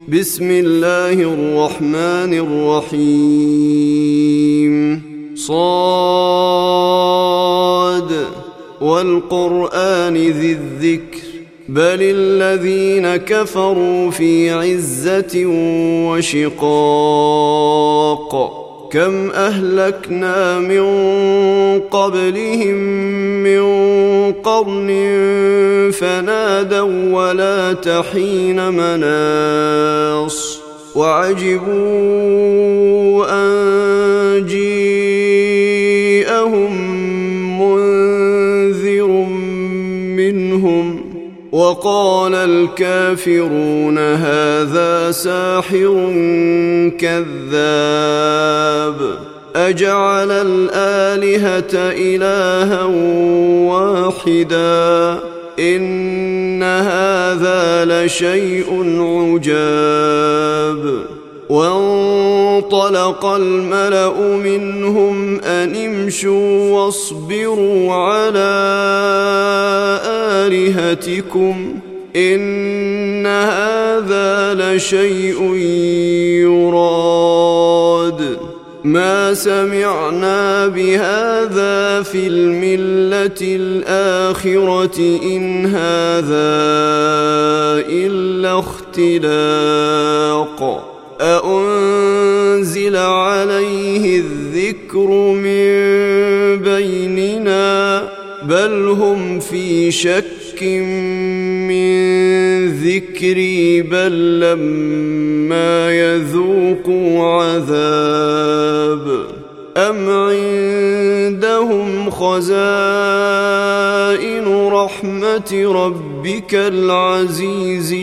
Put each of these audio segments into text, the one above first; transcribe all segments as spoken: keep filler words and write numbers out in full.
بسم الله الرحمن الرحيم. صاد والقرآن ذي الذكر بل الذين كفروا في عزة وشقاق كم أهلكنا من قبلهم من قرن فنادوا ولا تحين مناص وعجبوا أن جيءهم منذر منهم وقال الكافرون هذا ساحر كذاب أجعل الآلهة إلها واحدا إن هذا لشيء عجاب. وانطلق الملأ منهم أن امشوا واصبروا على آلهتكم إن هذا لشيء يراد ما سمعنا بهذا في الملة الآخرة إن هذا إلا اختلاق أأنزل عليه الذكر من بيننا بل هم في شك من ذكري بل لما يذوقوا عذاب أم عندهم خزائن رحمة ربك العزيز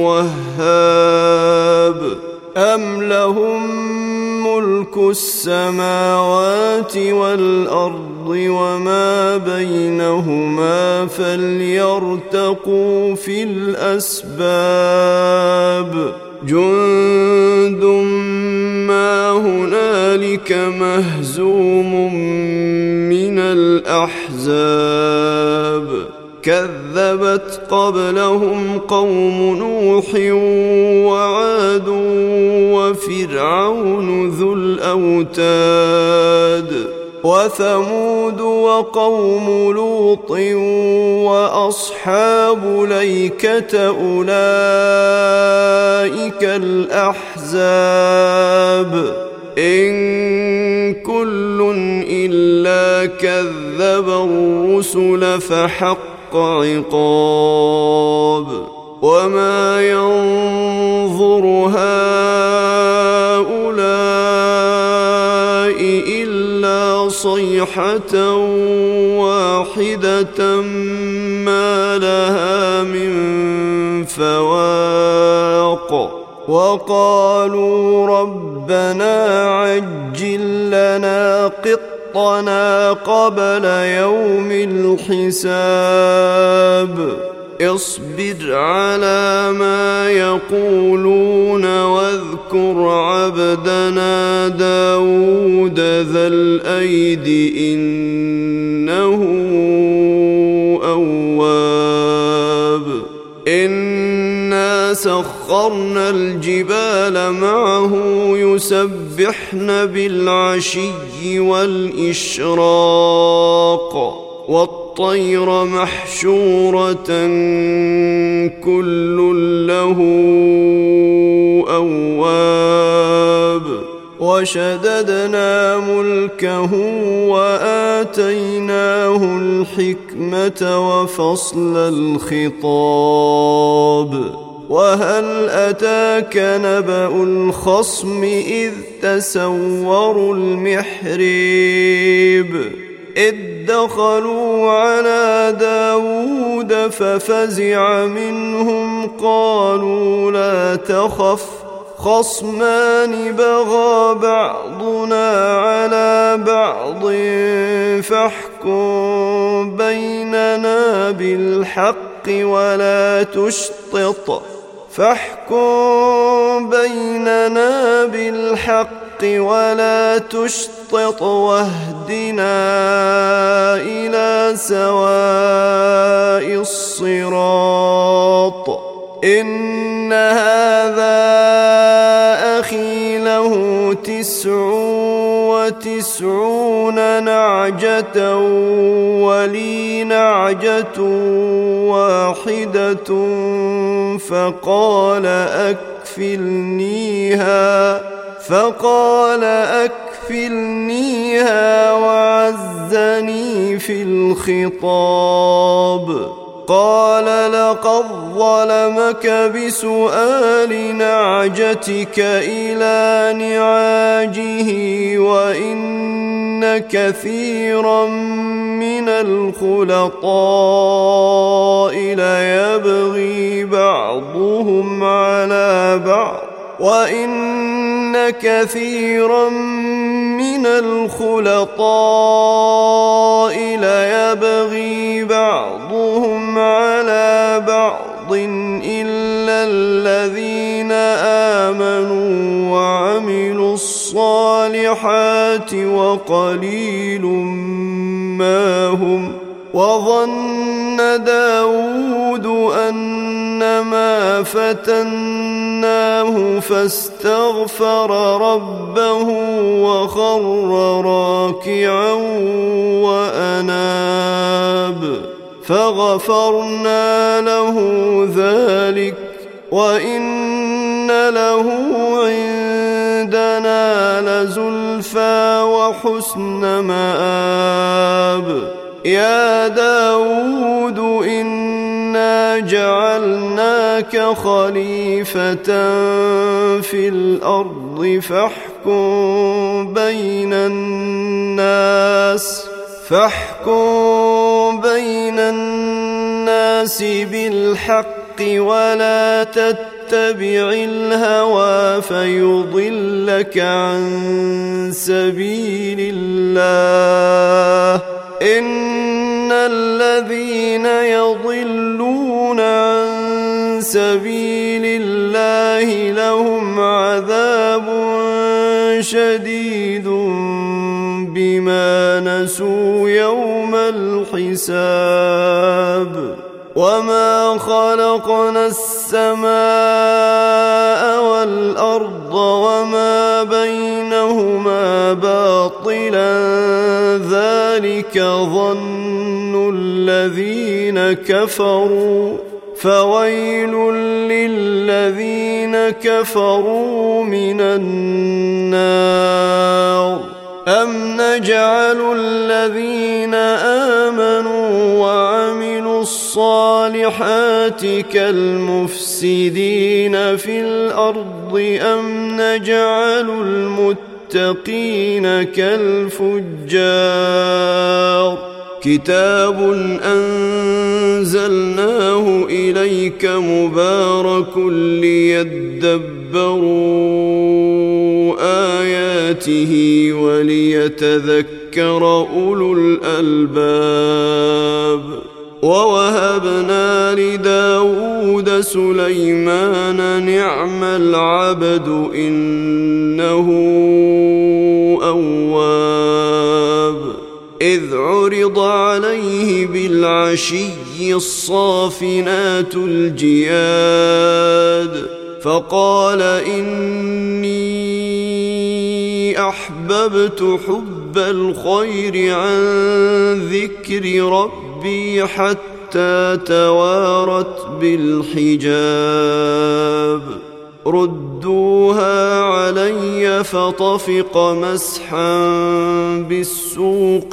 الوهاب أم لهم ملك السماوات والأرض وما بينهما فليرتقوا في الأسباب جند ما هنالك مهزوم من الأحزاب كذبت قبلهم قوم نوح وعاد وفرعون ذو الأوتاد وثمود وقوم لوط وأصحاب ليكة أولئك الأحزاب إن كل إلا كذب الرسل فحق عقاب وما ينظر هؤلاء إلا صيحة واحدة ما لها من فواق وقالوا ربنا عجل لنا قطنا قبل يوم الحساب اصبر على ما يقولون واذكر عبدنا داود ذا الأيد إنه أواب إنا سخرنا الجبال معه يسبحن بالعشي والإشراق والطير محشورة كل له أواب وشددنا ملكه وآتيناه الحكمة وفصل الخطاب وهل أتاك نبأ الخصم إذ تسوروا المحريب إذ دخلوا على داود ففزع منهم قالوا لا تخف خصمان بغى بعضنا على بعض فاحكم بيننا بالحق ولا تشطط فاحكم بيننا بالحق ولا تشطط واهدنا إلى سواء الصراط إن هذا تسع وتسعون نعجة ولي نعجة واحدة فقال أكفلنيها فقال أكفلنيها وعزني في الخطاب. قال لقد ظلمك بسؤال نعجتك إلى نعاجه وإن كثيرا من الخلطاء ليبغي بعضهم على بعض وإن كثيرا من الخلطاء ليبغي بعضهم على بعض إلا الذين آمنوا وعملوا الصالحات وقليل ما هم. وظن داود أنما فتناه فاستغفر ربه وخر راكعا وأناب فغفرنا له ذلك وإن له عندنا لزلفى وحسن مآب. يا داود إنا جعلناك خليفة في الأرض فاحكم بين الناس فاحكم بين الناس بالحق ولا تتبع الهوى فيضلك عن سبيل الله. إن الذين يضلون عن سبيل الله لهم عذاب شديد بما نسوا يوم الحساب. وما خلقنا السماء والأرض وما بينهما باطلا ذلك ظن الذين كفروا فويل للذين كفروا من النار. أم نجعل الذين آمنوا وعملوا الصالحات كالمفسدين في الأرض أم نجعل المتقين كالفجار. كتاب أنزلناه إليك مبارك ليدبروا آياته وليتذكر أولو الألباب. ووهبنا لداود سليمان نعم العبد إنه أواب. إذ عرض عليه بالعشي الصافنات الجياد فقال إني أحببت حب الخير عن ذكر ربي حتى توارت بالحجاب. ردوها علي فطفق مسحا بالسوق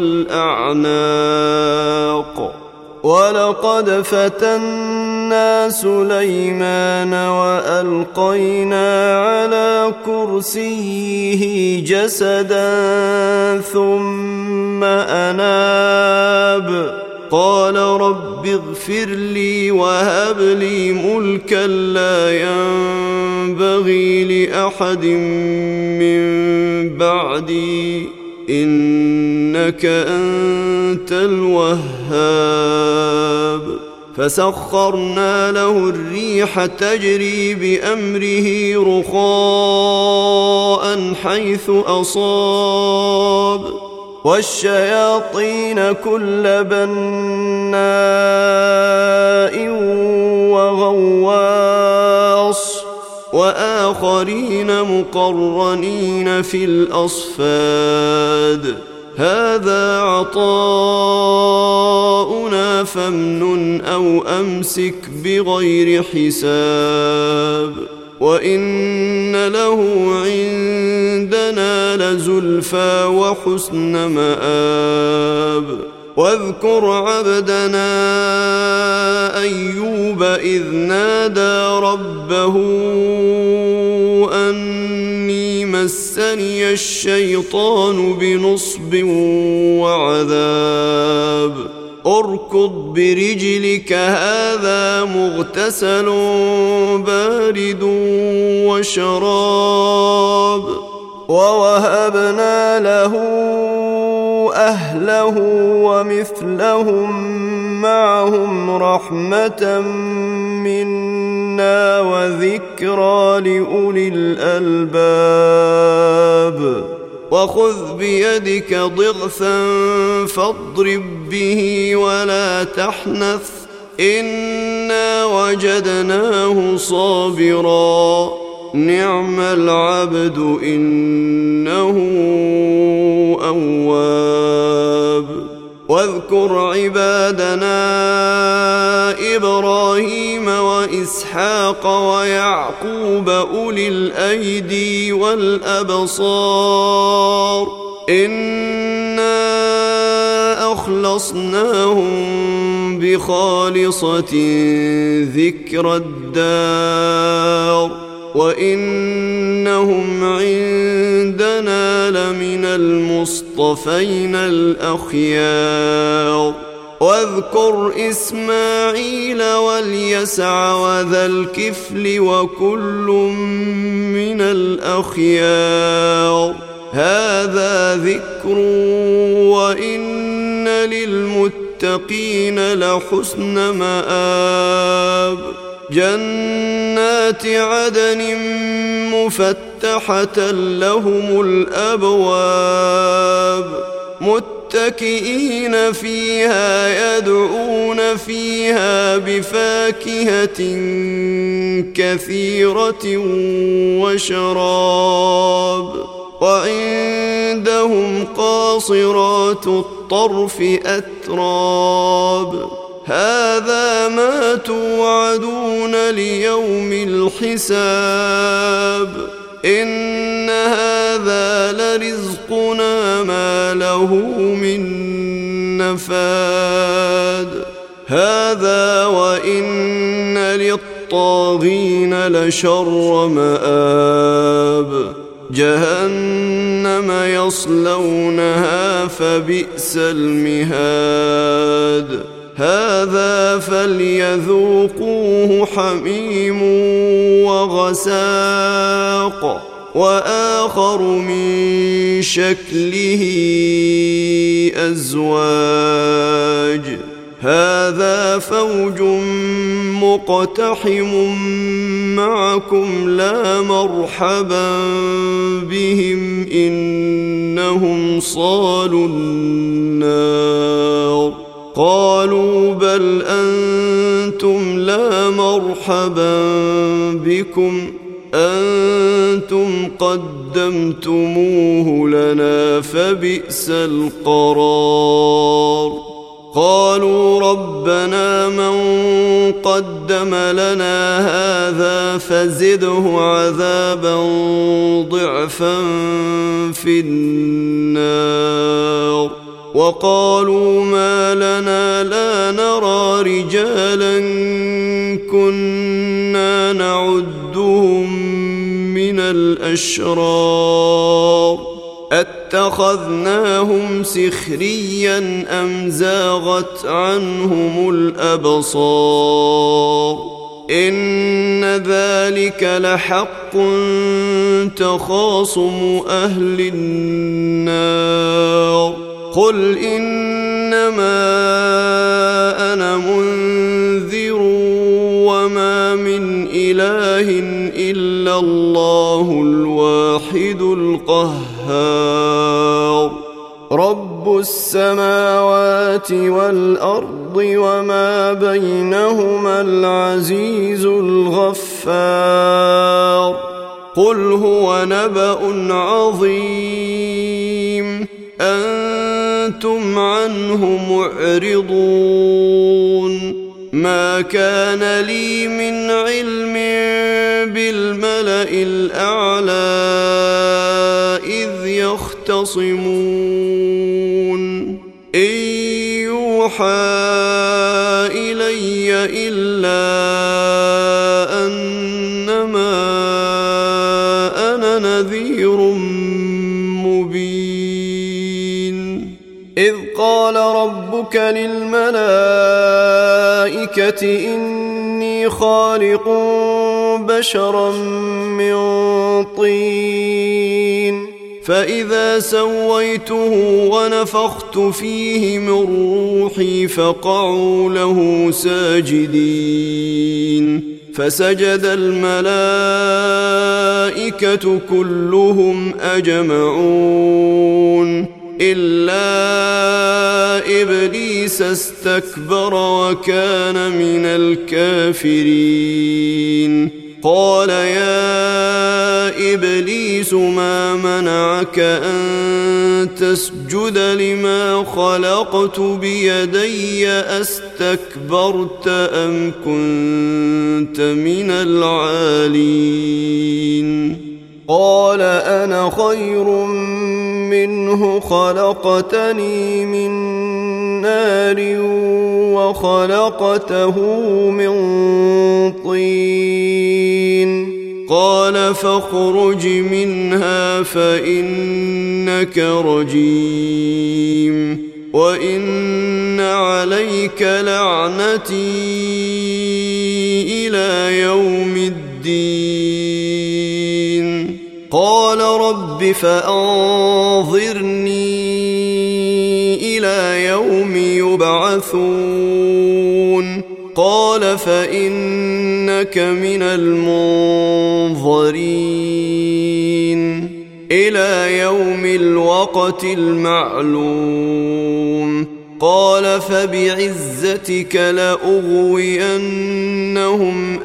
والأعناق. ولقد فتنا سليمان وألقينا على كرسيه جسدا ثم أناب. قال رب اغفر لي وهب لي ملكا لا ينبغي لأحد من بعدي إنك أنت الوهاب. فسخرنا له الريح تجري بأمره رخاء حيث أصاب والشياطين كل بناء وغواص وآخرين مقرنين في الأصفاد هذا عطاؤنا فامنن أو أمسك بغير حساب وإن له عندنا لزلفى وحسن مآب واذكر عبدنا أيوب إذ نادى ربه أني مسني الشيطان بنصب وعذاب اركض برجلك هذا مغتسل بارد وشراب ووهبنا له أهله ومثلهم معهم رحمة منا وذكرى لأولي الألباب وخذ بيدك ضغثا فاضرب به ولا تحنث إنا وجدناه صابرا نعم العبد إنه أواب واذكر عبادنا إبراهيم وإسحاق ويعقوب أولي الأيدي والأبصار إنا أخلصناهم بخالصة ذكر الدار وإنهم عندنا لمن المصطفين الأخيار واذكر إسماعيل واليسع وذا الكفل وكل من الأخيار هذا ذكر وإن للمتقين لحسن مآب جنات عدن مفتحة لهم الأبواب متكئين فيها يدعون فيها بفاكهة كثيرة وشراب وعندهم قاصرات الطرف أتراب هذا ما توعدون ليوم الحساب إن هذا لرزقنا ما له من نفاد هذا وإن للطاغين لشر مآب جهنم يصلونها فبئس المهاد هذا فليذوقوه حميم وغساق وآخر من شكله أزواج هذا فوج مقتحم معكم لا مرحبا بهم إنهم صالوا النار قالوا بل أنتم لا مرحبا بكم أنتم قدمتموه لنا فبئس القرار قالوا ربنا من قدم لنا هذا فزده عذابا ضعفا في النار وقالوا ما لنا لا نرى رجالا كنا نعدهم من الأشرار أتخذناهم سخريا أم زاغت عنهم الأبصار إن ذلك لحق تخاصم أهل النار قل إنما أنا منذر وما من إله إلا الله الواحد القهار رب السماوات والأرض وما بينهما العزيز الغفار قل هو نبأ عظيم أنتم عنه معرضون ما كان لي من علم بالملأ الأعلى إذ يختصمون إن يوحى إلي إلا أنما أنا نذير مبين إذ قال ربك للملائكة إني خالق بشرا من طين فإذا سويته ونفخت فيه من روحي فقعوا له ساجدين فسجد الملائكة كلهم أجمعون إلا إبليس استكبر وكان من الكافرين قال يا إبليس ما منعك أن تسجد لما خلقت بيدي أستكبرت أم كنت من العالين قال أنا خير منه خلقتني من نار وخلقته من طين قال فاخرج منها فإنك رجيم وإن عليك لعنتي إلى يوم الدين قال رب فأنظرني إلى يوم يبعثون قال فإنك من المنظرين إلى يوم الوقت المعلوم قال فبعزتك لأغوينهم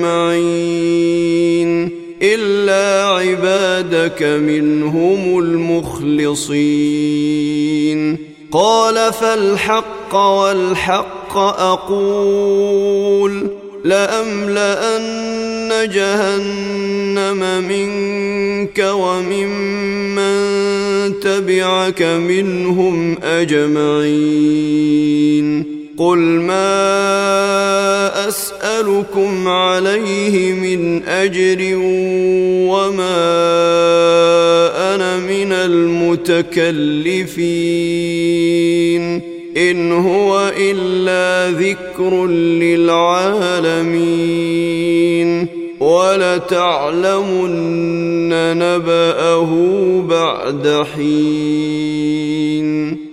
أجمعين إلا عبادك منهم المخلصين قال فالحق والحق أقول لأملأن جهنم منك وممن تبعك منهم أجمعين قل ما أسألكم عليه من أجر وما أنا من المتكلفين إن هو إلا ذكر للعالمين ولتعلمن نبأه بعد حين